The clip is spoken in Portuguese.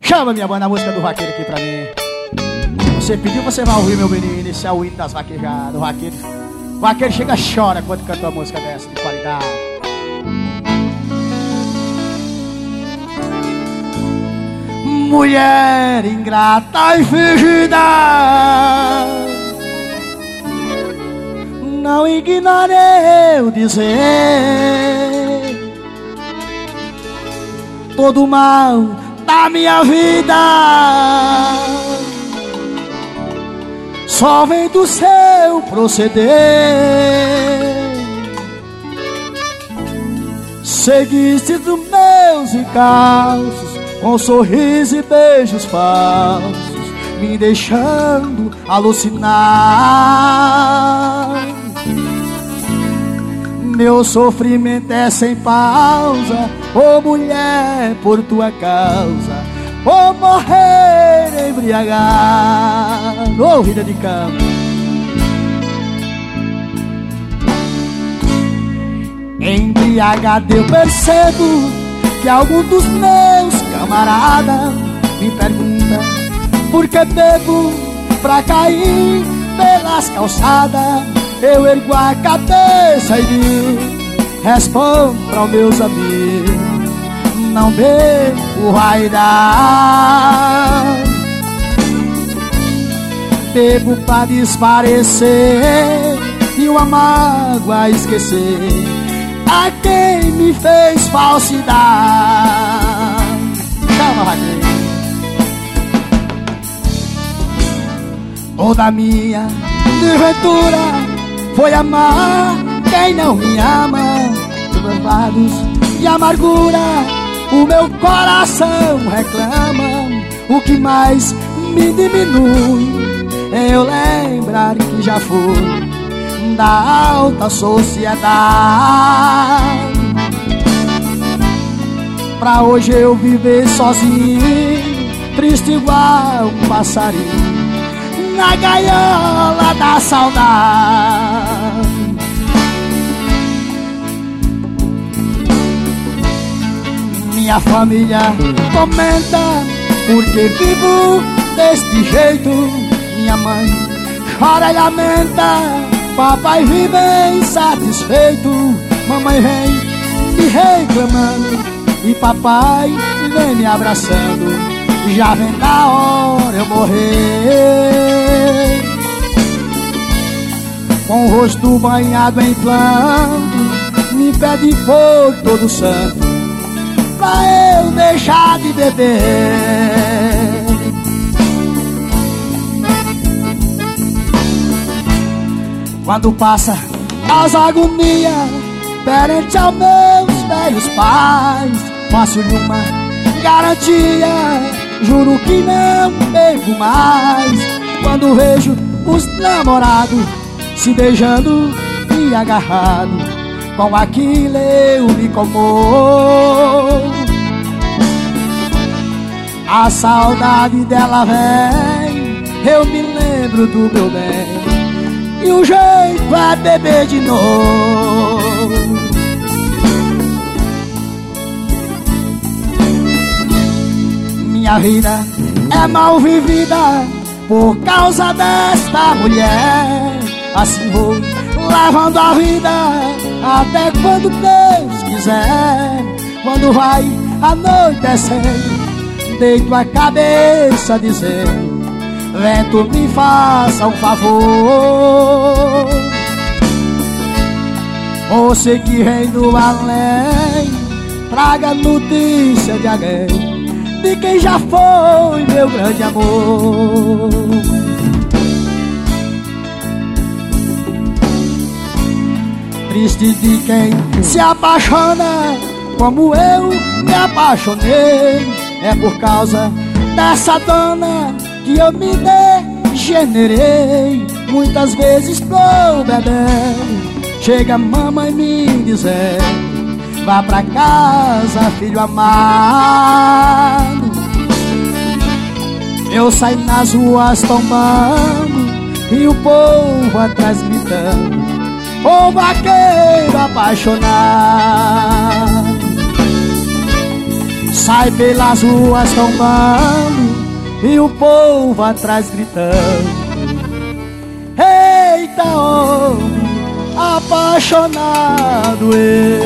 Chama, minha banda, a música do vaqueiro aqui pra mim. Você pediu, você vai ouvir, meu menino. Esse é o hino das vaquejadas. O vaqueiro chega e chora quando canta uma música dessa de qualidade. Mulher ingrata e fingida, não ignore eu dizer, todo mal da minha vida só vem do seu proceder. Seguiste dos meus encalços com sorriso e beijos falsos, me deixando alucinar. Meu sofrimento é sem pausa, ô mulher, por tua causa vou morrer embriagado. Ô vida de campo, embriagado eu percebo que algum dos meus camaradas me pergunta por que bebo pra cair pelas calçadas. Eu ergo a cabeça e respondo para os meus amigos: não bebo, vai dar. Bebo pra desaparecer e uma mágoa esquecer a quem me fez falsidade. Calma, vaqueiro. Toda minha desventura foi amar quem não me ama. Levados de amargura o meu coração reclama. O que mais me diminui é eu lembrar que já fui da alta sociedade. Pra hoje eu viver sozinho, triste igual um passarinho na gaiola da saudade. Minha família comenta porque vivo deste jeito. Minha mãe chora e lamenta, papai vive insatisfeito. Mamãe vem me reclamando e papai vem me abraçando. Já vem na hora eu morrer, com o rosto banhado em planto, me pede fogo todo santo pra eu deixar de beber. Quando passa as agonias perante aos meus velhos pais, faço-lhe uma garantia, juro que não bebo mais. Quando vejo os namorados se beijando e agarrado, com aquilo eu me comovo. A saudade dela vem, eu me lembro do meu bem, e o jeito é beber de novo. Minha vida é mal vivida por causa desta mulher. Assim vou levando a vida até quando Deus quiser. Quando vai anoitecendo, deito a cabeça dizendo: vento, me faça um favor. Você que vem do além, traga notícia de alguém, de quem já foi meu grande amor. Triste de quem se apaixona como eu me apaixonei. É por causa dessa dona que eu me degenerei. Muitas vezes tô bebendo, chega a mamãe me dizer: vá pra casa, filho amado. Eu saio nas ruas tombando e o povo atrás gritando: ô vaqueiro apaixonado. sai pelas ruas tombando e o povo atrás gritando. Eita, homem apaixonado eu.